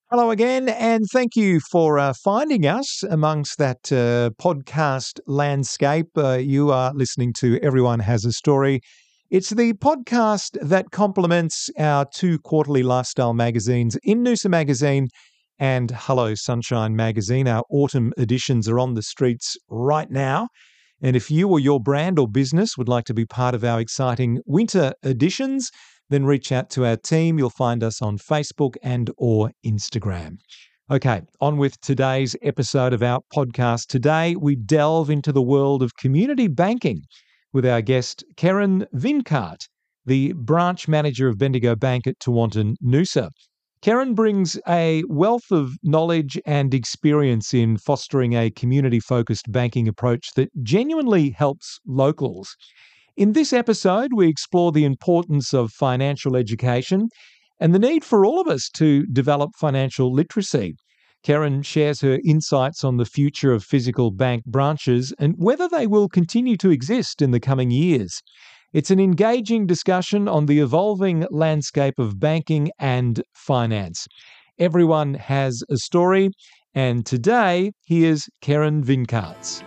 Hello again, and thank you for finding us amongst that podcast landscape. You are listening to Everyone Has a Story. It's the podcast that complements our two quarterly lifestyle magazines, In Noosa Magazine and Hello Sunshine Magazine. Our autumn editions are on the streets right now. And if you or your brand or business would like to be part of our exciting winter editions, then reach out to our team. You'll find us on Facebook and or Instagram. Okay, on with today's episode of our podcast. Today, we delve into the world of community banking with our guest, Karen Vinkart, the branch manager of Bendigo Bank at Tewantin, Noosa. Karen brings a wealth of knowledge and experience in fostering a community-focused banking approach that genuinely helps locals. In this episode, we explore the importance of financial education and the need for all of us to develop financial literacy. Karen shares her insights on the future of physical bank branches and whether they will continue to exist in the coming years. It's an engaging discussion on the evolving landscape of banking and finance. Everyone has a story, and today, here's Karen Vinkarts.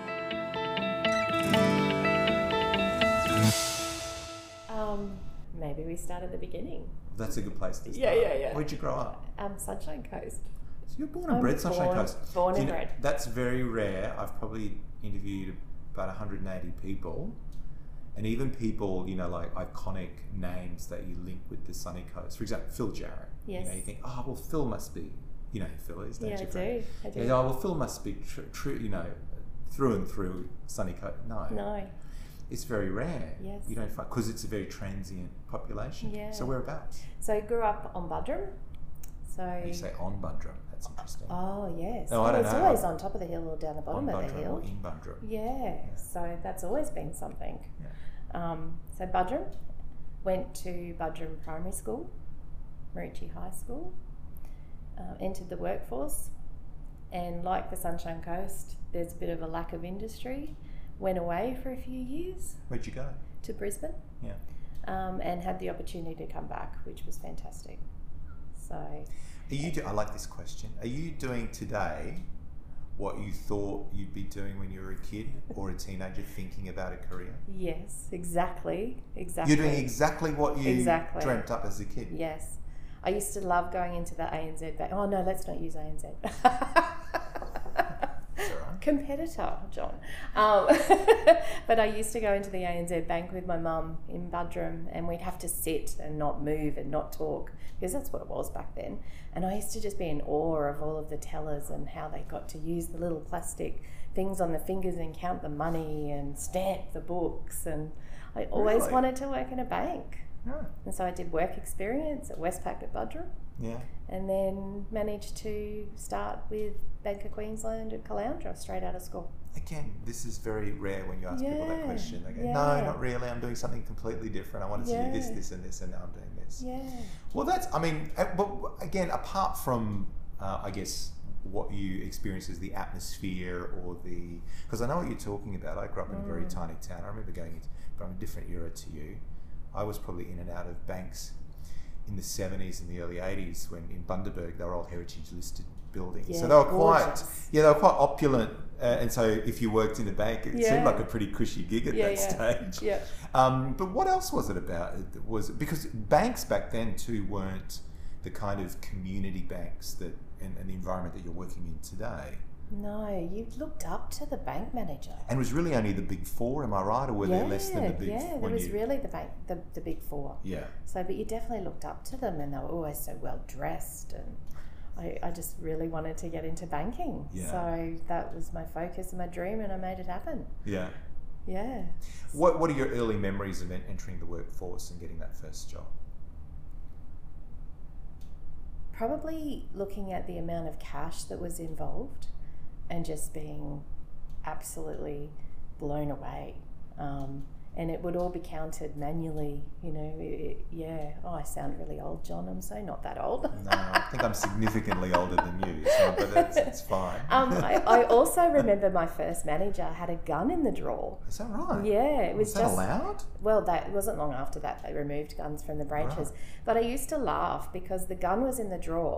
Maybe we start at the beginning. That's a good place to start. Yeah. Where'd you grow up? Sunshine Coast. So you're born and bred Sunshine Coast. Born and bred. That's very rare. I've probably interviewed about 180 people, and even people, like iconic names that you link with the sunny coast. For example, Phil Jarrett. Yes. You think, oh, well, Phil must be, who Phil is, don't you? I do. Yeah, oh, well, Phil must be true, through and through sunny coast. No. It's very rare. Yes. You don't find, because it's a very transient population. Yeah. So whereabouts? So I grew up on Buderim. You say on Buderim. That's interesting. Oh, yes. No, I don't know. It's always on top of the hill or down the bottom on of the Buderim hill. or in Buderim. Yeah. So that's always been something. Yeah. So Buderim, went to Buderim Primary School, Marici High School, entered the workforce, and like the Sunshine Coast, there's a bit of a lack of industry. Went away for a few years. Where'd you go? To Brisbane. Yeah. And had the opportunity to come back, which was fantastic. So. I like this question. Are you doing today what you thought you'd be doing when you were a kid or a teenager thinking about a career? Yes, exactly. You're doing exactly what you dreamt up as a kid? Yes. I used to love going into the ANZ bank. Oh, no, let's not use ANZ. Competitor, John. But I used to go into the ANZ bank with my mum in Buderim, and we'd have to sit and not move and not talk, because that's what it was back then. And I used to just be in awe of all of the tellers and how they got to use the little plastic things on the fingers and count the money and stamp the books. And I always wanted to work in a bank. Yeah. And so I did work experience at Westpac at Buderim. Yeah. And then managed to start with Bank of Queensland at Caloundra straight out of school. Again, this is very rare when you ask people that question. They go, no, not really. I'm doing something completely different. I wanted to do this, and this, and now I'm doing this. Yeah. Well, but again, apart from, I guess, what you experience as the atmosphere or because I know what you're talking about. I grew up in a very tiny town. I remember going from a different era to you. I was probably in and out of banks in the 70s and the early 80s when in Bundaberg they were all heritage listed buildings. Yeah, so they were gorgeous. quite opulent. And so if you worked in a bank, it seemed like a pretty cushy gig at that stage. Yeah. But what else was it about? Because banks back then too weren't the kind of community banks that and the environment that you're working in today. No, you looked up to the bank manager. And it was really only the big four, am I right? Or were there less than the big four? Yeah, there was really the big four. Yeah. So, but you definitely looked up to them, and they were always so well dressed, and I just really wanted to get into banking. Yeah. So that was my focus and my dream, and I made it happen. Yeah. Yeah. What are your early memories of entering the workforce and getting that first job? Probably looking at the amount of cash that was involved and just being absolutely blown away. And it would all be counted manually, I sound really old, John. I'm so not that old. No, I think I'm significantly older than you, but it's fine. I also remember my first manager had a gun in the drawer. Is that right? Yeah, it was that allowed? Well, it wasn't long after that they removed guns from the branches. Right. But I used to laugh because the gun was in the drawer,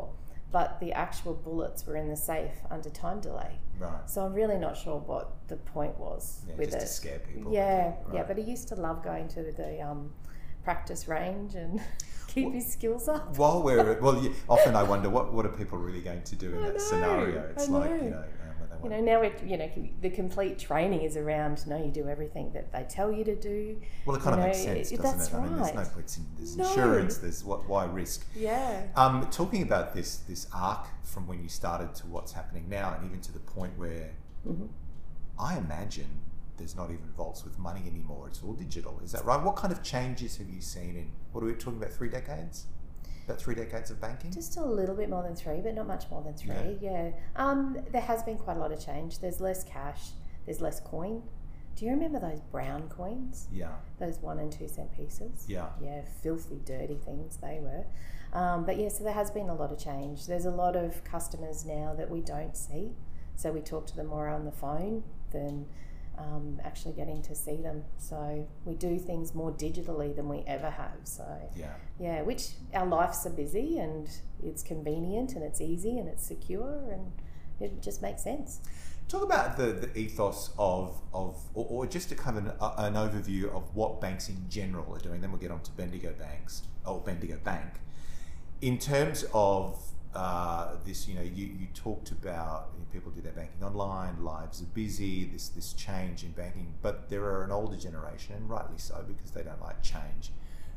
but the actual bullets were in the safe under time delay. Right. So I'm really not sure what the point was with just it. to scare people. Yeah, Right. yeah. But he used to love going to the practice range and keep his skills up. While we're often I wonder what are people really going to do in that scenario? It's I like know. when they want. Now the complete training is around. No, you do everything that they tell you to do. Well, it kind of makes sense, doesn't that's it? I mean, there's right. no point there's No. insurance. There's why risk? Yeah. Talking about this arc from when you started to what's happening now, and even to the point where I imagine there's not even vaults with money anymore. It's all digital. Is that right? What kind of changes have you seen in, what are we talking about, 3 decades? About 3 decades of banking? Just a little bit more than 3, but not much more than 3. Yeah. There has been quite a lot of change. There's less cash. There's less coin. Do you remember those brown coins? Yeah. Those 1 and 2 cent pieces? Yeah. Yeah, filthy, dirty things they were. But yeah, so there has been a lot of change. There's a lot of customers now that we don't see. So we talk to them more on the phone than actually getting to see them. So we do things more digitally than we ever have. So yeah, which our lives are busy and it's convenient and it's easy and it's secure and it just makes sense. Talk about the ethos of or just to cover an overview of what banks in general are doing. Then we'll get on to Bendigo Bank. In terms of this, you talked about people do their banking online, lives are busy, this change in banking, but there are an older generation, and rightly so because they don't like change,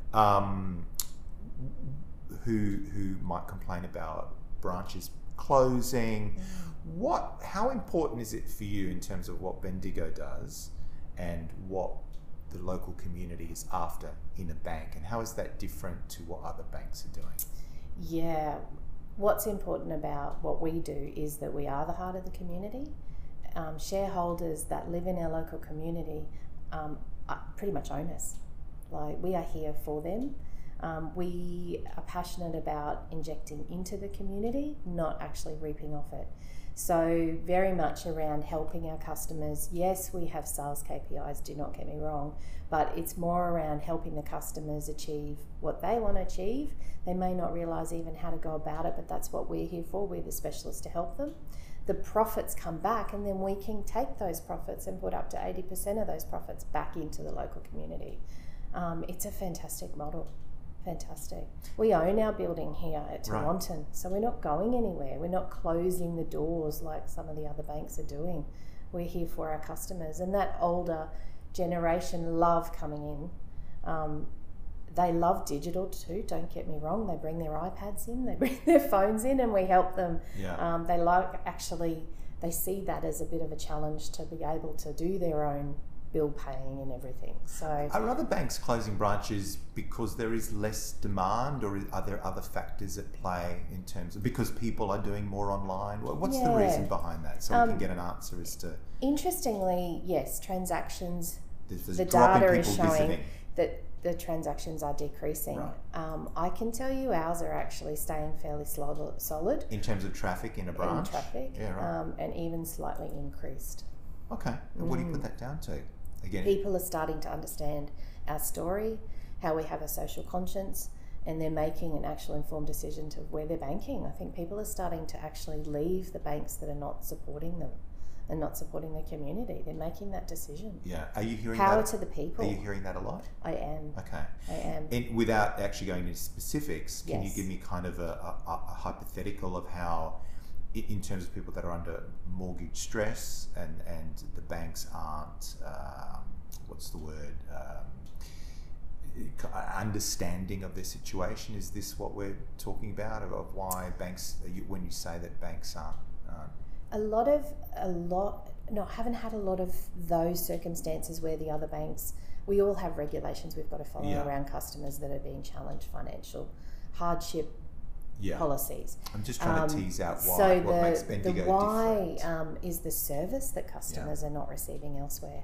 who might complain about branches closing. How important is it for you in terms of what Bendigo does and what the local community is after in a bank, and how is that different to what other banks are doing? Yeah. What's important about what we do is that we are the heart of the community. Shareholders that live in our local community pretty much own us. Like, we are here for them. We are passionate about injecting into the community, not actually reaping off it. So very much around helping our customers. Yes, we have sales KPIs, do not get me wrong, but it's more around helping the customers achieve what they want to achieve. They may not realise even how to go about it, but that's what we're here for. We're the specialists to help them. The profits come back, and then we can take those profits and put up to 80% of those profits back into the local community. It's a fantastic model. Fantastic. We own our building here at Tewantin, so we're not going anywhere. We're not closing the doors like some of the other banks are doing. We're here for our customers, and that older generation love coming in. They love digital too, don't get me wrong. They bring their iPads in, they bring their phones in, and we help them. Yeah. They see that as a bit of a challenge to be able to do their own bill paying and everything. So are other banks closing branches because there is less demand, or are there other factors at play in terms of because people are doing more online? What's the reason behind that? So we can get an answer as to. Interestingly, yes, transactions. There's the drop in data is people showing visiting. that the transactions are decreasing. Right. I can tell you ours are actually staying fairly solid In terms of traffic in a branch? in traffic, Yeah, right. and even slightly increased. Okay. And what do you put that down to? Again, People are starting to understand our story, how we have a social conscience, and they're making an actual informed decision to where they're banking. I think people are starting to actually leave the banks that are not supporting them and not supporting the community. They're making that decision. Yeah. Are you hearing Power that? to the people. Are you hearing that a lot? I am. Okay. I am. And without actually going into specifics, can you Yes. give me kind of a hypothetical of how, in terms of people that are under mortgage stress and the banks aren't, what's the word, understanding of their situation? Is this what we're talking about of why banks, when you say that banks aren't? I haven't had a lot of those circumstances where the other banks, we all have regulations we've got to follow around customers that are being challenged, financial hardship policies. I'm just trying to tease out why. So what makes Bendigo the why different? is the service that customers are not receiving elsewhere.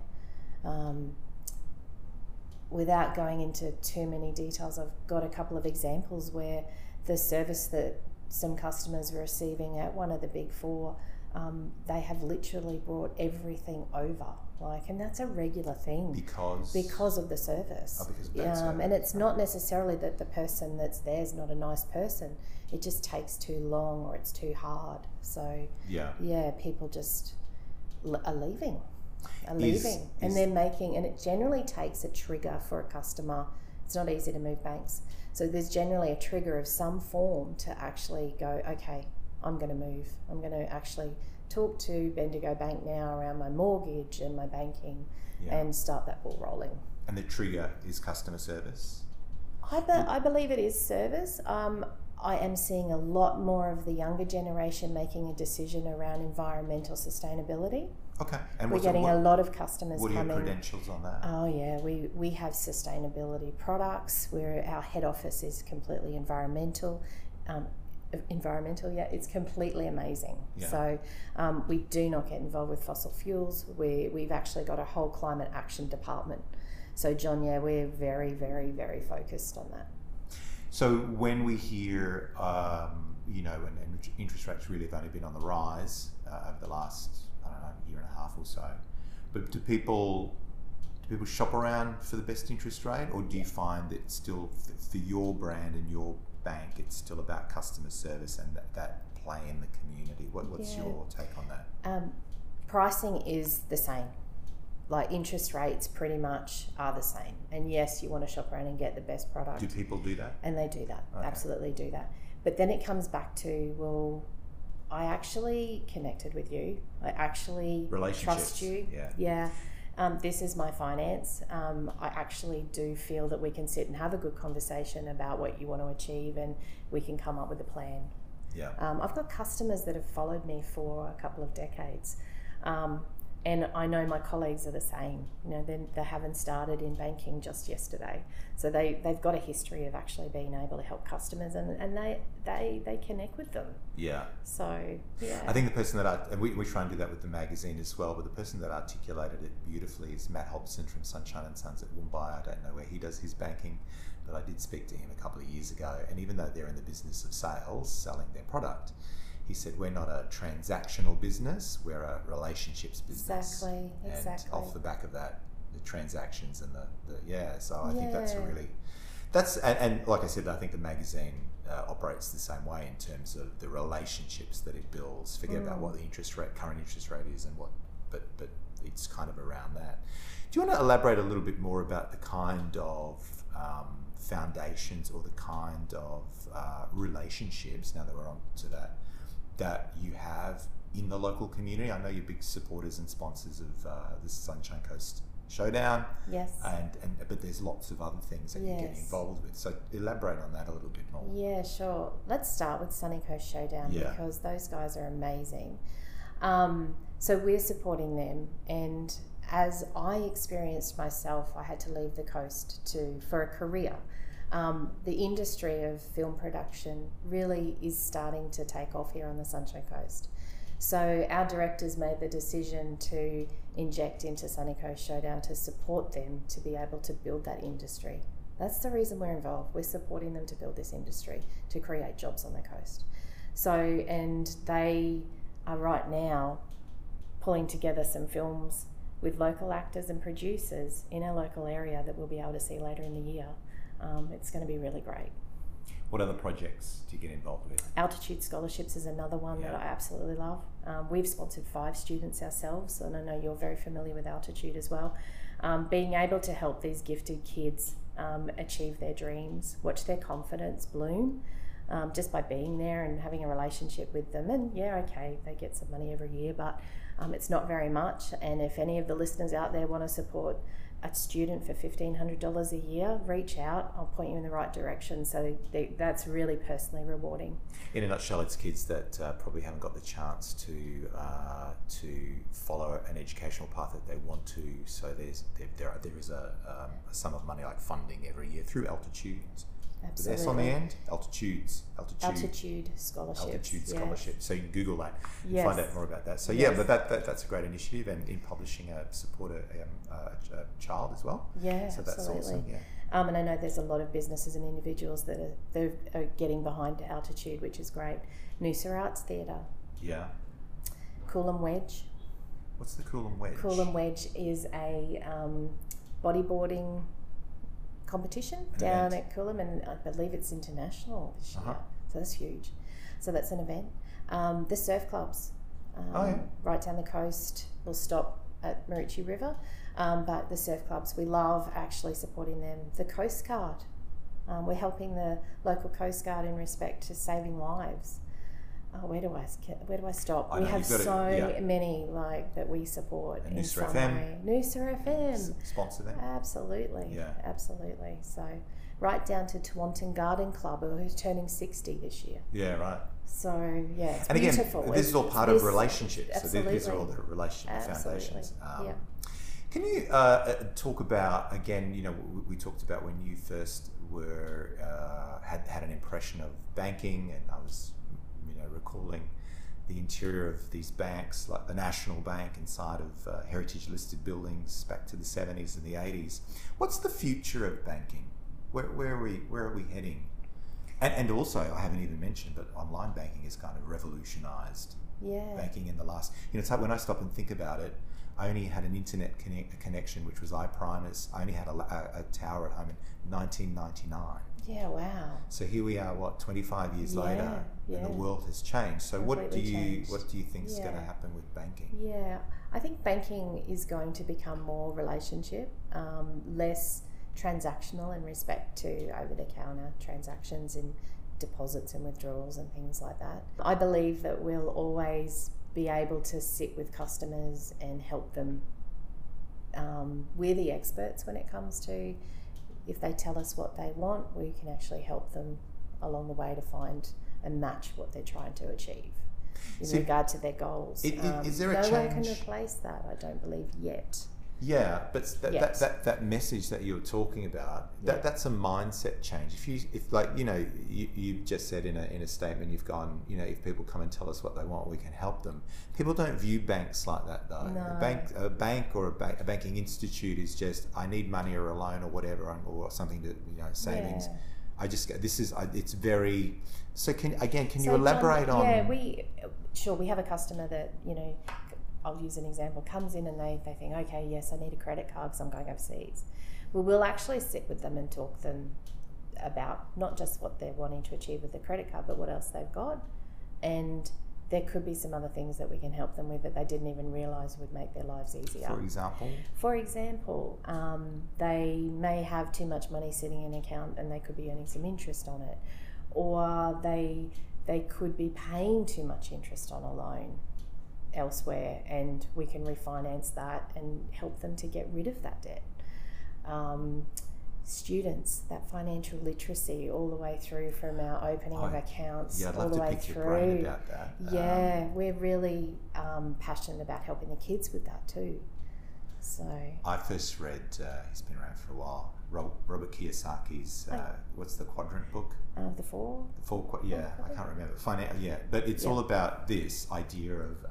Without going into too many details, I've got a couple of examples where the service that some customers were receiving at one of the big four they have literally brought everything over. And that's a regular thing because of the service. Because of bad service. And it's not necessarily that the person that's there is not a nice person. It just takes too long or it's too hard. So people just are leaving. And they're making, and it generally takes a trigger for a customer. It's not easy to move banks. So there's generally a trigger of some form to actually go, okay, I'm going to move. I'm going to actually talk to Bendigo Bank now around my mortgage and my banking and start that ball rolling. And the trigger is customer service? I believe it is service. I am seeing a lot more of the younger generation making a decision around environmental sustainability. Okay. And we're getting a lot of customers coming. What are your credentials on that? Oh yeah, we have sustainability products where our head office is completely environmental. It's completely amazing. So we do not get involved with fossil fuels. We've actually got a whole climate action department. So John, we're very, very, very focused on that. So when we hear, and interest rates really have only been on the rise over the last, year and a half or so, but do people shop around for the best interest rate, or do you find that still for your brand and your bank, it's still about customer service and that play in the community? What's your take on that? Pricing is the same. Interest rates pretty much are the same. And yes, you want to shop around and get the best product. Do people do that? And they do that. Okay. Absolutely do that. But then it comes back to, well, I actually connected with you. I actually trust you. This is my finance. I actually do feel that we can sit and have a good conversation about what you want to achieve, and we can come up with a plan. I've got customers that have followed me for a couple of decades. And I know my colleagues are the same. They haven't started in banking just yesterday. So they've got a history of actually being able to help customers, and they connect with them. So, I think the person that we try and do that with the magazine as well, but the person that articulated it beautifully is Matt Hobson from Sunshine and Sons at Mumbai. I don't know where he does his banking, but I did speak to him a couple of years ago. And even though they're in the business of sales, selling their product, he said, we're not a transactional business, we're a relationships business. Exactly. And off the back of that, the transactions and so I think that's and like I said, I think the magazine operates the same way in terms of the relationships that it builds. Forget about what the current interest rate is and but it's kind of around that. Do you want to elaborate a little bit more about the kind of foundations or the kind of relationships, now that we're on to that you have in the local community? I know you're big supporters and sponsors of the Sunshine Coast Showdown. Yes. But there's lots of other things that you're getting involved with. So elaborate on that a little bit more. Yeah, sure. Let's start with Sunny Coast Showdown because those guys are amazing. So we're supporting them, and as I experienced myself, I had to leave the coast for a career. The industry of film production really is starting to take off here on the Sunshine Coast. So our directors made the decision to inject into Sunny Coast Showdown to support them to be able to build that industry. That's the reason we're involved. We're supporting them to build this industry, to create jobs on the coast. So, and they are right now pulling together some films with local actors and producers in our local area that we'll be able to see later in the year. It's going to be really great. What other projects do you get involved with? Altitude Scholarships is another one that I absolutely love. We've sponsored 5 students ourselves, and I know you're very familiar with Altitude as well. Being able to help these gifted kids achieve their dreams, watch their confidence bloom, just by being there and having a relationship with them. And they get some money every year, but it's not very much. And if any of the listeners out there want to support a student for $1,500 a year, reach out. I'll point you in the right direction. So that's really personally rewarding. In a nutshell, it's kids that probably haven't got the chance to follow an educational path that they want to. So there is a sum of money, like funding every year through Altitude. Absolutely. S on the end? Altitude Scholarships. Altitude Scholarships. So you can Google that and find out more about that. So but that's a great initiative, and in publishing support a child as well. Yeah, so that's absolutely. Awesome. And I know there's a lot of businesses and individuals that are getting behind Altitude, which is great. Noosa Arts Theatre. Yeah. Coolum Wedge. What's the Coolum Wedge? Coolum Wedge is a bodyboarding competition down at Coolum, and I believe it's international this year. So that's huge. So that's an event. The surf clubs, right down the coast. We'll stop at Maroochy River, but the surf clubs, we love actually supporting them. The Coast Guard, we're helping the local Coast Guard in respect to saving lives. Where do I stop? We have so many like that we support in Noosa some way. Noosa FM. Sponsor them. Absolutely. Yeah. Absolutely. So right down to Tewantin Garden Club, who's turning 60 this year. Yeah, right. So yeah, it's and beautiful. Again, this is all part of relationships. Absolutely. So these are all the relationship foundations. Yeah. Can you talk about, again, you know, we talked about when you first were had an impression of banking, and I was, you know, recalling the interior of these banks, like the National Bank, inside of heritage listed buildings back to the 70s and the 80s. What's the future of banking? Where are we heading? And also, I haven't even mentioned, but online banking has kind of revolutionised banking in the last. You know, it's like when I stop and think about it, I only had an internet connection, which was iPrimus. I only had a tower at home in 1999. Yeah, wow. So here we are, 25 years later, and the world has changed. So what do you think is going to happen with banking? Yeah, I think banking is going to become more relationship, less transactional in respect to over-the-counter transactions and deposits and withdrawals and things like that. I believe that we'll always be able to sit with customers and help them. We're the experts when it comes to, if they tell us what they want, we can actually help them along the way to find and match what they're trying to achieve in regard to their goals. Is there a change? No one can replace that, I don't believe, yet. Yeah, but that message that you're talking about, that's a mindset change. If like, you know, you just said in a statement, you've gone, you know, if people come and tell us what they want, we can help them. People don't view banks like that, though. No. A bank or a banking institute is just, I need money or a loan or whatever, or something to, you know, savings. Yeah. I just it's very. So can you elaborate on? Yeah, we have a customer that, you know, I'll use an example, comes in and they think, okay, yes, I need a credit card because I'm going overseas. Well, we'll actually sit with them and talk them about not just what they're wanting to achieve with the credit card, but what else they've got. And there could be some other things that we can help them with that they didn't even realise would make their lives easier. For example, they may have too much money sitting in an account and they could be earning some interest on it. Or they could be paying too much interest on a loan elsewhere, and we can refinance that and help them to get rid of that debt. Students, that financial literacy all the way through from our opening of accounts all the way through. Your brain about that. Yeah, we're really passionate about helping the kids with that too. So I first read, he's been around for a while, Robert Kiyosaki's, what's the quadrant book? The four? I can't remember. But it's all about this idea of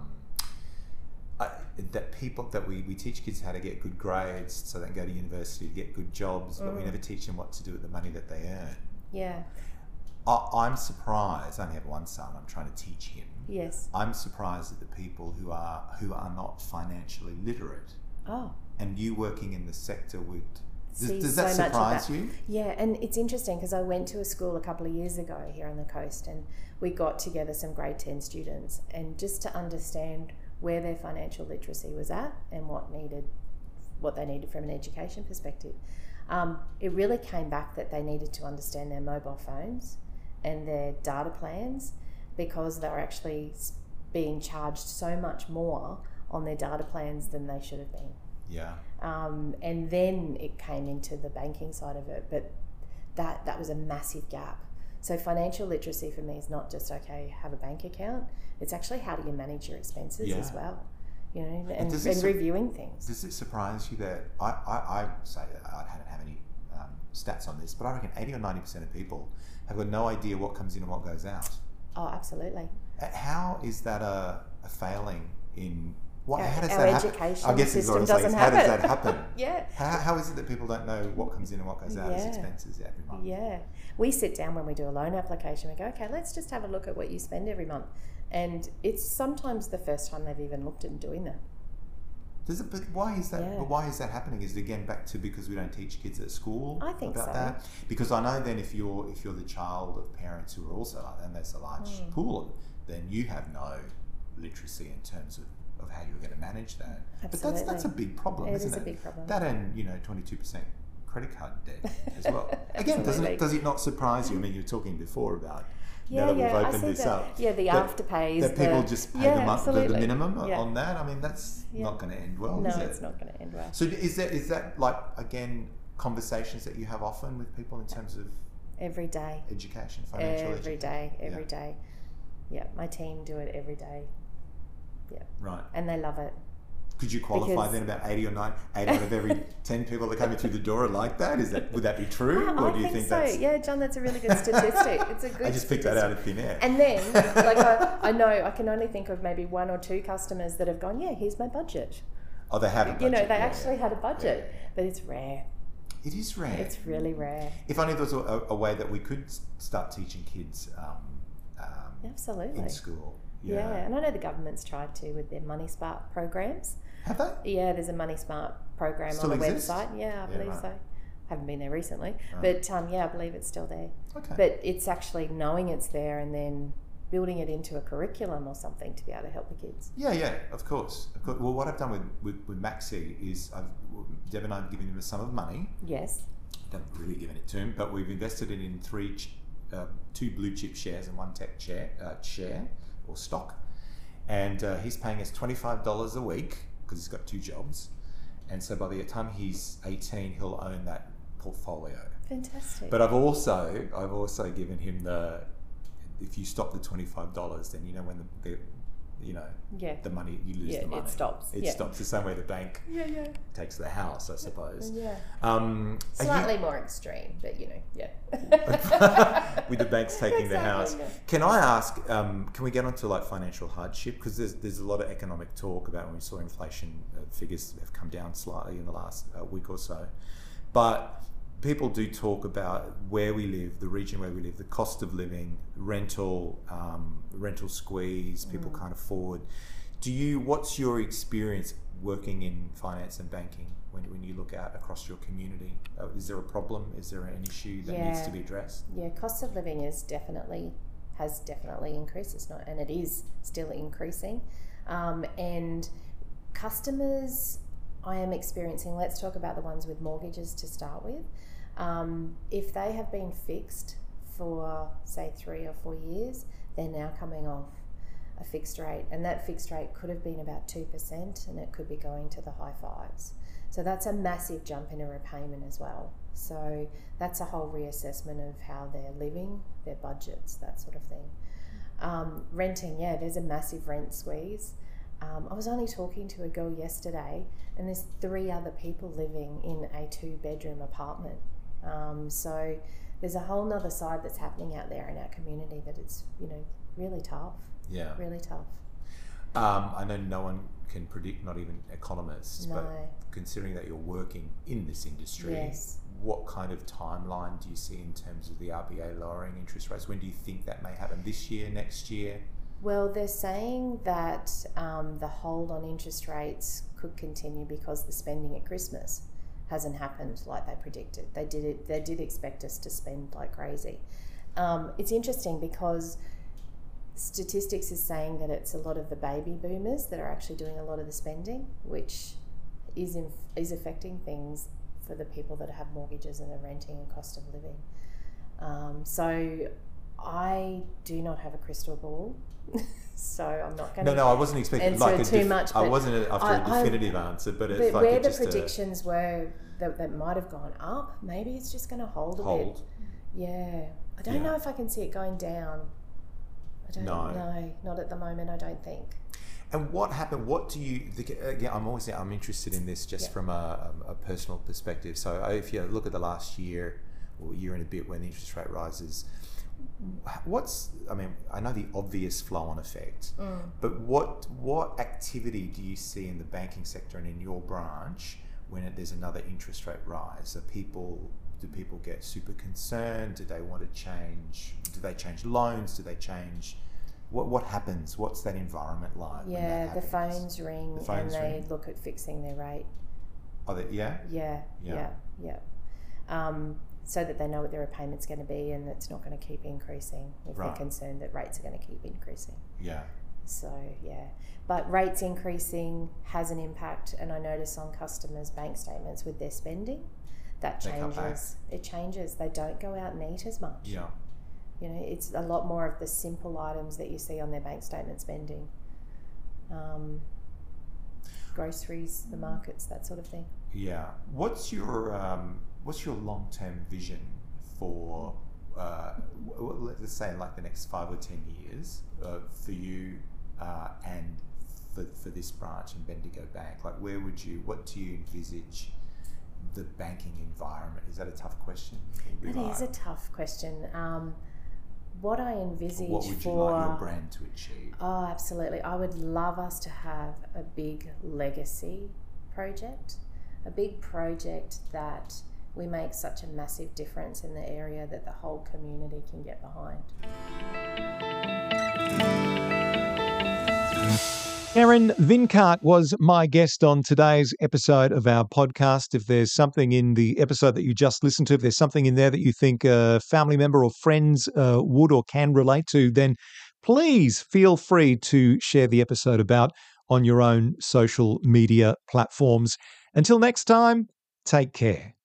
that we teach kids how to get good grades so they can go to university to get good jobs, but we never teach them what to do with the money that they earn. Yeah. I'm surprised. I only have one son. I'm trying to teach him. Yes. I'm surprised at the people who are not financially literate. Oh. And you working in the sector would. Does that surprise you? Yeah, and it's interesting because I went to a school a couple of years ago here on the coast, and we got together some grade 10 students, and just to understand where their financial literacy was at and what they needed from an education perspective. It really came back that they needed to understand their mobile phones and their data plans, because they were actually being charged so much more on their data plans than they should have been. Yeah. And then it came into the banking side of it, but that was a massive gap. So financial literacy for me is not just, okay, have a bank account. It's actually how do you manage your expenses as well, you know, and reviewing things. Does it surprise you that I say I don't have any stats on this, but I reckon 80 or 90% of people have got no idea what comes in and what goes out. Oh, absolutely. How is that a failing in How does our that happen? education I guess it's system what I'm saying, doesn't how does happen. that happen? Yeah. How is it that people don't know what comes in and what goes out as Yeah. expenses every month? Yeah. We sit down when we do a loan application, we go, okay, let's just have a look at what you spend every month. And it's sometimes the first time they've even looked at doing that. But why is that? Yeah. But why is that happening? Is it again back to because we don't teach kids at school I think about so. that? Because I know then if you're the child of parents who are also, and there's a large pool, then you have no literacy in terms of how you're going to manage that. Absolutely. But that's a big problem, isn't it? It is a big problem. That and 22% credit card debt as well. Again, Absolutely. does it not surprise you? I mean, you were talking before about. Yeah, Now that we've I opened see this that. up, Yeah, the afterpays. that people just pay the minimum Yeah. on that. I mean, that's not going to end well, No, is it? it's not going to end well. So is that like, again, conversations that you have often with people in terms of Every day. education, financial Every day. Yeah, my team do it every day. Yeah. Right. And they love it. Could you qualify then about 8 out of every 10 people that come in through the door are like that? Would that be true? I think so. Yeah, John, that's a really good statistic. It's a good I just picked that out of thin air. And then, I know, I can only think of maybe 1 or 2 customers that have gone, yeah, here's my budget. Oh, they have a budget. They actually had a budget, but it's rare. It is rare. It's really rare. If only there was a way that we could start teaching kids Absolutely. in school. Yeah, and I know the government's tried to with their Money Smart programs. Have they? Yeah, there's a Money Smart program Still on the exists? website. Yeah, I believe right. so. Haven't been there recently, Right. but I believe it's still there. Okay. But it's actually knowing it's there and then building it into a curriculum or something to be able to help the kids. Yeah, of course. Well, what I've done with Maxi is Deb and I have given him a sum of money. Yes. Don't really given it to him, but we've invested it in 2 blue chip shares and 1 tech share or stock. And he's paying us $25 a week because he's got 2 jobs. And so by the time he's 18, he'll own that portfolio. Fantastic. But I've also given him if you stop the $25, then when the money, you lose the money. It stops. It stops the same way the bank Yeah. takes the house, I suppose. Yeah. Slightly more extreme, but with the banks taking the house. Exactly, yeah. Can I ask, can we get onto like financial hardship? Because there's a lot of economic talk about when we saw inflation figures have come down slightly in the last week or so. But people do talk about where we live, the region where we live, the cost of living, rental squeeze, people can't afford. What's your experience working in finance and banking when you look out across your community? Is there a problem? Is there an issue that needs to be addressed? Yeah, cost of living has definitely increased. It's not, and it is still increasing. And customers, I am experiencing, let's talk about the ones with mortgages to start with. If they have been fixed for, say, 3 or 4 years, they're now coming off a fixed rate. And that fixed rate could have been about 2%, and it could be going to the high 5s. So that's a massive jump in a repayment as well. So that's a whole reassessment of how they're living, their budgets, that sort of thing. Renting, there's a massive rent squeeze. I was only talking to a girl yesterday, and there's 3 other people living in a 2-bedroom apartment. So there's a whole nother side that's happening out there in our community that it's, really tough. Yeah. Really tough. I know no one can predict, not even economists, No. but considering that you're working in this industry, Yes. what kind of timeline do you see in terms of the RBA lowering interest rates? When do you think that may happen? This year, next year? Well, they're saying that the hold on interest rates could continue because the spending at Christmas hasn't happened like they predicted. They did expect us to spend like crazy. It's interesting because statistics is saying that it's a lot of the baby boomers that are actually doing a lot of the spending, which is affecting things for the people that have mortgages and are renting and cost of living. So I do not have a crystal ball. So I'm not going to. No, I wasn't expecting too much. I wasn't after a definitive answer, but it's like where the predictions were that might have gone up. Maybe it's just going to hold a bit. Yeah, I don't know if I can see it going down. I don't know. Not at the moment. I don't think. And what happened? What do you? Again, I'm interested in this just from a personal perspective. So if you look at the last year or year and a bit when the interest rate rises, I know the obvious flow-on effect, but what activity do you see in the banking sector and in your branch when there's another interest rate rise? Do people get super concerned? Do they want to change? Do they change loans? Do they change? What happens? What's that environment like? Yeah, the phones ring and they look at fixing their rate. Oh, Yeah. So that they know what their repayment's going to be and it's not going to keep increasing if they're concerned that rates are going to keep increasing. Yeah. So, but rates increasing has an impact, and I notice on customers' bank statements with their spending, that changes. It changes. They don't go out and eat as much. Yeah. You know, it's a lot more of the simple items that you see on their bank statement spending. Groceries, the markets, that sort of thing. Yeah. What's your long-term vision for, let's say, in like the next 5 or 10 years for you and for this branch in Bendigo Bank? Like, what do you envisage the banking environment? Is that a tough question? It is a tough question. What I envisage what would you like your brand to achieve? Oh, absolutely. I would love us to have a big legacy project, a big project that we make such a massive difference in the area that the whole community can get behind. Erin Vincart was my guest on today's episode of our podcast. If there's something in the episode that you just listened to, if there's something in there that you think a family member or friends would or can relate to, then please feel free to share the episode about on your own social media platforms. Until next time, take care.